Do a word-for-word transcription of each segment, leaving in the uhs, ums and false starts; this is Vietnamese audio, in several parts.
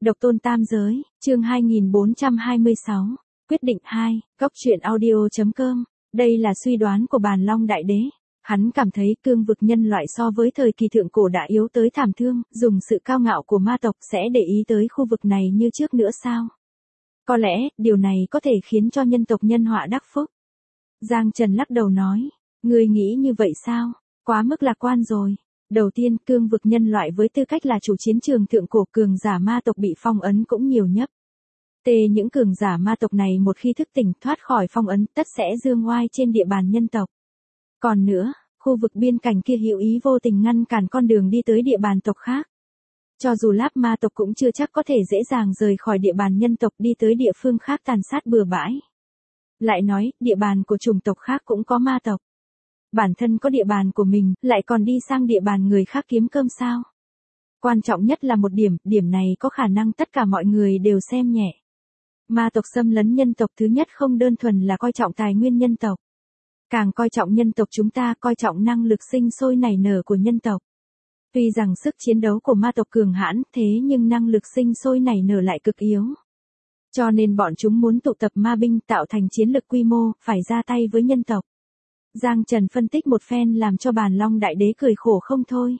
Độc tôn tam giới, chương hai nghìn bốn trăm hai mươi sáu, quyết định hai, góc truyện audio.com, đây là suy đoán của Bàn Long Đại Đế. Hắn cảm thấy cương vực nhân loại so với thời kỳ thượng cổ đã yếu tới thảm thương, dùng sự cao ngạo của ma tộc sẽ để ý tới khu vực này như trước nữa sao? Có lẽ, điều này có thể khiến cho nhân tộc nhân họa đắc phúc. Giang Trần lắc đầu nói, ngươi nghĩ như vậy sao? Quá mức lạc quan rồi. Đầu tiên, cương vực nhân loại với tư cách là chủ chiến trường thượng cổ cường giả ma tộc bị phong ấn cũng nhiều nhất. Tê những cường giả ma tộc này một khi thức tỉnh thoát khỏi phong ấn tất sẽ dương oai trên địa bàn nhân tộc. Còn nữa, khu vực biên cảnh kia hữu ý vô tình ngăn cản con đường đi tới địa bàn tộc khác. Cho dù Láp ma tộc cũng chưa chắc có thể dễ dàng rời khỏi địa bàn nhân tộc đi tới địa phương khác tàn sát bừa bãi. Lại nói, địa bàn của chủng tộc khác cũng có ma tộc. Bản thân có địa bàn của mình, lại còn đi sang địa bàn người khác kiếm cơm sao? Quan trọng nhất là một điểm, điểm này có khả năng tất cả mọi người đều xem nhẹ. Ma tộc xâm lấn nhân tộc thứ nhất không đơn thuần là coi trọng tài nguyên nhân tộc. Càng coi trọng nhân tộc chúng ta coi trọng năng lực sinh sôi nảy nở của nhân tộc. Tuy rằng sức chiến đấu của ma tộc cường hãn thế nhưng năng lực sinh sôi nảy nở lại cực yếu. Cho nên bọn chúng muốn tụ tập ma binh tạo thành chiến lực quy mô, phải ra tay với nhân tộc. Giang Trần phân tích một phen làm cho Bàn Long Đại Đế cười khổ không thôi.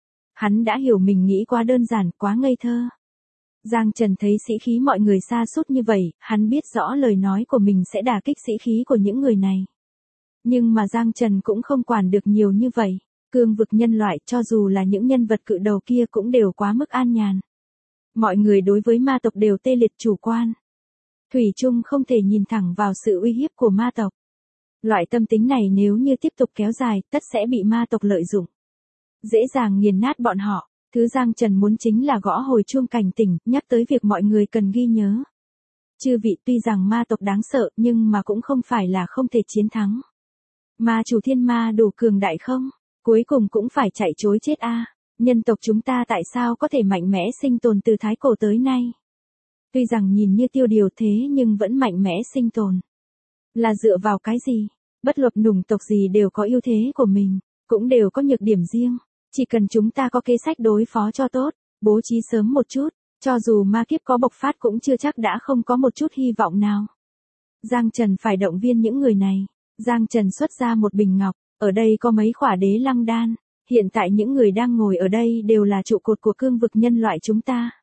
Hắn đã hiểu mình nghĩ quá đơn giản, quá ngây thơ. Giang Trần thấy sĩ khí mọi người sa sút như vậy, hắn biết rõ lời nói của mình sẽ đả kích sĩ khí của những người này. Nhưng mà Giang Trần cũng không quản được nhiều như vậy. Cương vực nhân loại cho dù là những nhân vật cự đầu kia cũng đều quá mức an nhàn. Mọi người đối với ma tộc đều tê liệt chủ quan. Thủy chung không thể nhìn thẳng vào sự uy hiếp của ma tộc. Loại tâm tính này nếu như tiếp tục kéo dài, tất sẽ bị ma tộc lợi dụng. Dễ dàng nghiền nát bọn họ. Thứ Giang Trần muốn chính là gõ hồi chuông cảnh tỉnh, nhắc tới việc mọi người cần ghi nhớ. Chư vị tuy rằng ma tộc đáng sợ nhưng mà cũng không phải là không thể chiến thắng. Ma chủ thiên ma đủ cường đại không? Cuối cùng cũng phải chạy chối chết a. À. Nhân tộc chúng ta tại sao có thể mạnh mẽ sinh tồn từ thái cổ tới nay? Tuy rằng nhìn như tiêu điều thế nhưng vẫn mạnh mẽ sinh tồn. Là dựa vào cái gì? Bất luận chủng tộc gì đều có ưu thế của mình, cũng đều có nhược điểm riêng. Chỉ cần chúng ta có kế sách đối phó cho tốt, bố trí sớm một chút, cho dù ma kiếp có bộc phát cũng chưa chắc đã không có một chút hy vọng nào. Giang Trần phải động viên những người này. Giang Trần xuất ra một bình ngọc, ở đây có mấy khỏa đế lăng đan. Hiện tại những người đang ngồi ở đây đều là trụ cột của cương vực nhân loại chúng ta.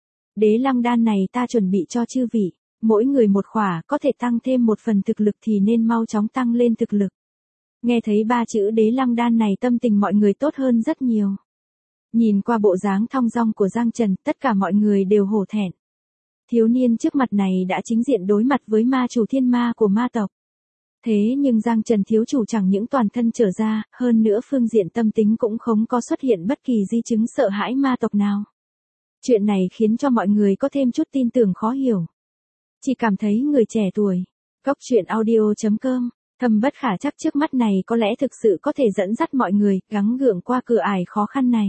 Đế lăng đan này ta chuẩn bị cho chư vị. Mỗi người một khỏa có thể tăng thêm một phần thực lực thì nên mau chóng tăng lên thực lực. Nghe thấy ba chữ đế lăng đan này tâm tình mọi người tốt hơn rất nhiều. Nhìn qua bộ dáng thong dong của Giang Trần, tất cả mọi người đều hổ thẹn. Thiếu niên trước mặt này đã chính diện đối mặt với ma chủ thiên ma của ma tộc. Thế nhưng Giang Trần thiếu chủ chẳng những toàn thân trở ra, hơn nữa phương diện tâm tính cũng không có xuất hiện bất kỳ di chứng sợ hãi ma tộc nào. Chuyện này khiến cho mọi người có thêm chút tin tưởng khó hiểu. Chỉ cảm thấy người trẻ tuổi, góc truyện audio.com, thầm bất khả chắc trước mắt này có lẽ thực sự có thể dẫn dắt mọi người gắng gượng qua cửa ải khó khăn này.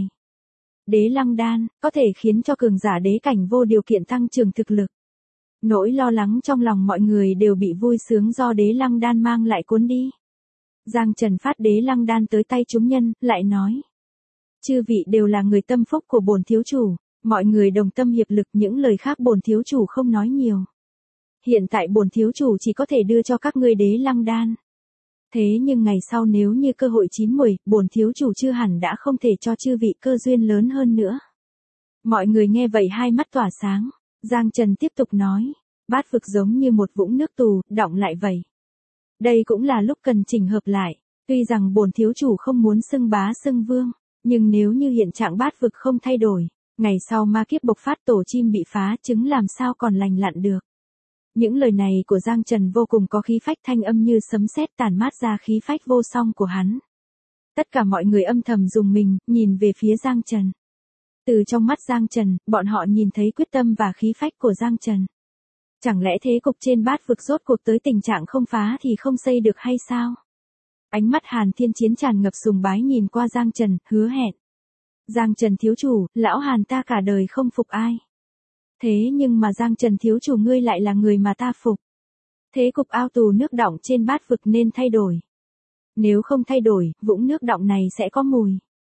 Đế lăng đan, có thể khiến cho cường giả đế cảnh vô điều kiện tăng trưởng thực lực. Nỗi lo lắng trong lòng mọi người đều bị vui sướng do đế lăng đan mang lại cuốn đi. Giang Trần phát đế lăng đan tới tay chúng nhân, lại nói. Chư vị đều là người tâm phúc của bổn thiếu chủ, mọi người đồng tâm hiệp lực, những lời khác bổn thiếu chủ không nói nhiều. Hiện tại bổn thiếu chủ chỉ có thể đưa cho các ngươi đế lăng đan. Thế nhưng ngày sau nếu như cơ hội chín muồi, bổn thiếu chủ chưa hẳn đã không thể cho chư vị cơ duyên lớn hơn nữa. Mọi người nghe vậy hai mắt tỏa sáng. Giang Trần tiếp tục nói, bát vực giống như một vũng nước tù, đọng lại vậy. Đây cũng là lúc cần chỉnh hợp lại. Tuy rằng bổn thiếu chủ không muốn xưng bá xưng vương, nhưng nếu như hiện trạng bát vực không thay đổi, ngày sau ma kiếp bộc phát tổ chim bị phá trứng làm sao còn lành lặn được. Những lời này của Giang Trần vô cùng có khí phách, thanh âm như sấm sét tản mát ra khí phách vô song của hắn. Tất cả mọi người âm thầm dùng mình, nhìn về phía Giang Trần. Từ trong mắt Giang Trần, bọn họ nhìn thấy quyết tâm và khí phách của Giang Trần. Chẳng lẽ thế cục trên bát vực rốt cuộc tới tình trạng không phá thì không xây được hay sao? Ánh mắt Hàn Thiên Chiến tràn ngập sùng bái nhìn qua Giang Trần, hứa hẹn. Giang Trần thiếu chủ, lão Hàn ta cả đời không phục ai. Thế nhưng mà Giang Trần thiếu chủ ngươi lại là người mà ta phục. Thế cục ao tù nước đọng trên bát vực nên thay đổi. Nếu không thay đổi, vũng nước đọng này sẽ có mùi.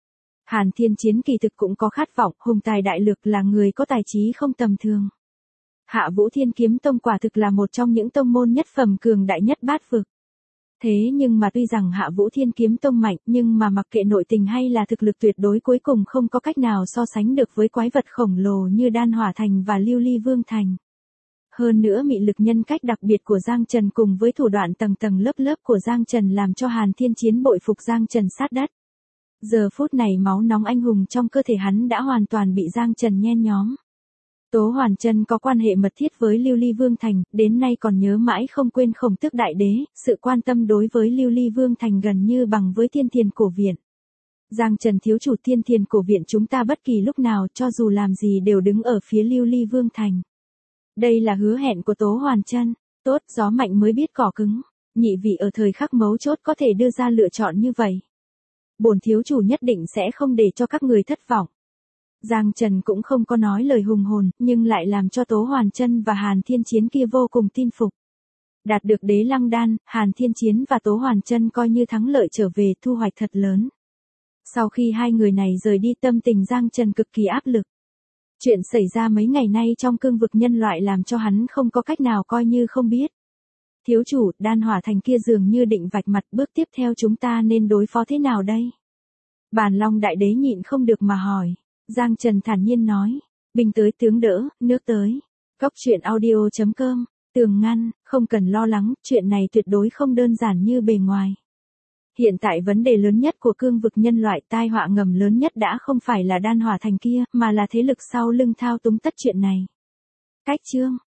Hàn Thiên Chiến kỳ thực cũng có khát vọng, hùng tài đại lược, là người có tài trí không tầm thường. Hạ Vũ Thiên Kiếm Tông quả thực là một trong những tông môn nhất phẩm cường đại nhất bát vực. Thế nhưng mà tuy rằng Hạ Vũ Thiên Kiếm Tông mạnh, nhưng mà mặc kệ nội tình hay là thực lực tuyệt đối cuối cùng không có cách nào so sánh được với quái vật khổng lồ như Đan Hỏa Thành và Lưu Ly Vương Thành. Hơn nữa mị lực nhân cách đặc biệt của Giang Trần cùng với thủ đoạn tầng tầng lớp lớp của Giang Trần làm cho Hàn Thiên Chiến bội phục Giang Trần sát đất. Giờ phút này máu nóng anh hùng trong cơ thể hắn đã hoàn toàn bị Giang Trần nhen nhóm. Tố Hoàn Chân có quan hệ mật thiết với Lưu Ly Vương Thành, đến nay còn nhớ mãi không quên Khổng Tước Đại Đế, sự quan tâm đối với Lưu Ly Vương Thành gần như bằng với Thiên Thiền Cổ Viện. Giang Trần thiếu chủ Thiên Thiền Cổ Viện chúng ta bất kỳ lúc nào cho dù làm gì đều đứng ở phía Lưu Ly Vương Thành. Đây là hứa hẹn của Tố Hoàn Chân, tốt gió mạnh mới biết cỏ cứng, nhị vị ở thời khắc mấu chốt có thể đưa ra lựa chọn như vậy. Bổn thiếu chủ nhất định sẽ không để cho các người thất vọng. Giang Trần cũng không có nói lời hùng hồn, nhưng lại làm cho Tố Hoàn Chân và Hàn Thiên Chiến kia vô cùng tin phục. Đạt được Đế Lăng Đan, Hàn Thiên Chiến và Tố Hoàn Chân coi như thắng lợi trở về, thu hoạch thật lớn. Sau khi hai người này rời đi, tâm tình Giang Trần cực kỳ áp lực. Chuyện xảy ra mấy ngày nay trong cương vực nhân loại làm cho hắn không có cách nào coi như không biết. Thiếu chủ, Đan Hỏa Thành kia dường như định vạch mặt, bước tiếp theo chúng ta nên đối phó thế nào đây? Bàn Long Đại Đế nhịn không được mà hỏi. Giang Trần thản nhiên nói, binh tới tướng đỡ, nước tới. Cốc truyện audio chấm com, tường ngăn, không cần lo lắng, chuyện này tuyệt đối không đơn giản như bề ngoài. Hiện tại vấn đề lớn nhất của cương vực nhân loại, tai họa ngầm lớn nhất đã không phải là Đan Hỏa Thành kia, mà là thế lực sau lưng thao túng tất chuyện này. Cách chương